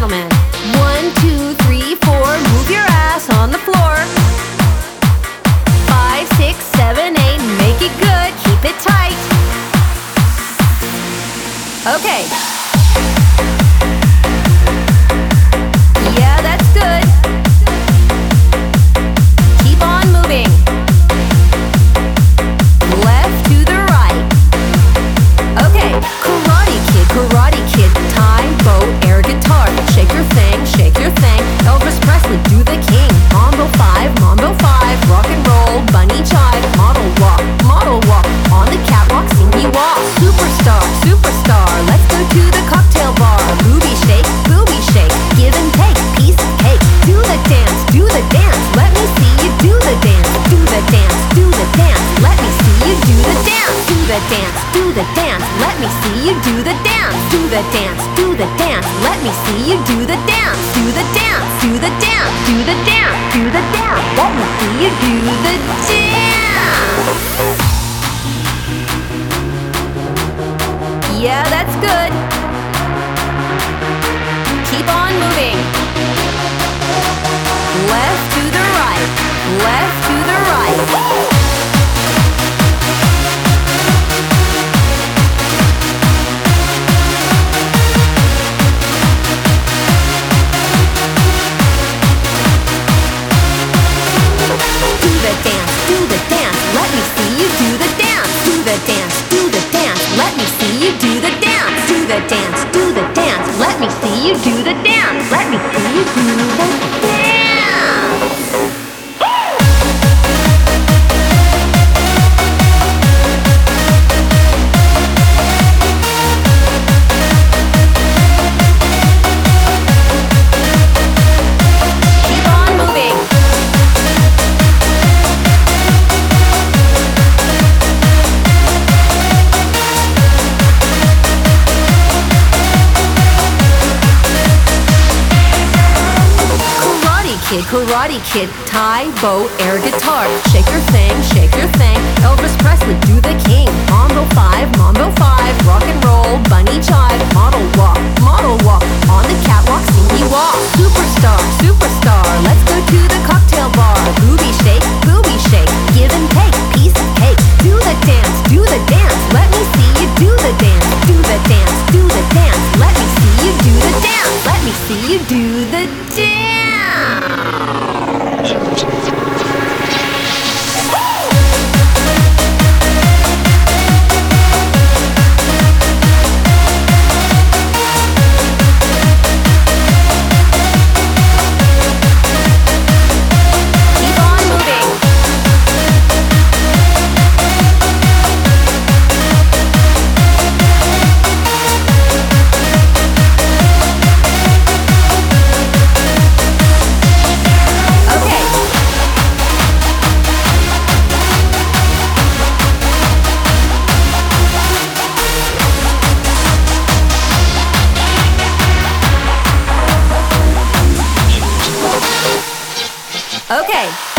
gentlemen. 1, 2, 3, 4, move your ass on the floor. 5, 6, 7, 8, make it good, keep it tight. Okay. Yeah, that's good. Keep on moving. Left to the right. Okay, Karate Kid, tie, bow, air guitar. Shake your thing, Elvis Presley, do the king. Mambo 5, rock and roll, bunny chive. Model walk, on the catwalk, singy walk. Superstar, let's go to the cocktail bar. Booby shake, give and take, piece of cake. Do the dance, let me see you do the dance. Do the dance, let me see you do the dance. Do the dance, let me see you do the dance. Do the dance, let me see you do the dance. Do the dance, let me see you do the dance. Yeah, that's good. Keep on moving. Left to the right, left to the right. Do the dance, let me see you do the dance. Do the dance, let me see you do the dance. Do the dance, let me see you do the dance. Let me see you do the dance. Karate Kid, tie, bow, air guitar. Shake your thing, Elvis Presley, do the king. Mambo 5, rock and roll, bunny chive. Model walk, on the catwalk, singy walk. Superstar, let's go to the cocktail bar. Booby shake, give and take, piece of cake. Do the dance, let me see you do the dance. Do the dance, let me see you do the dance. Let me see you do the dance. Okay.